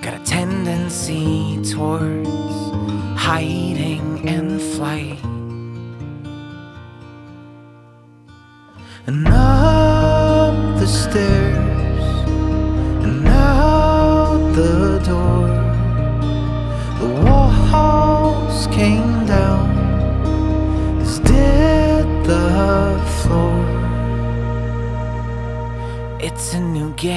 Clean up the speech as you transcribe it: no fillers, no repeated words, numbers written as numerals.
got a tendency towards hiding and flight. And up the stairs and out the door, the walls came down, as did the floor. It's a new game.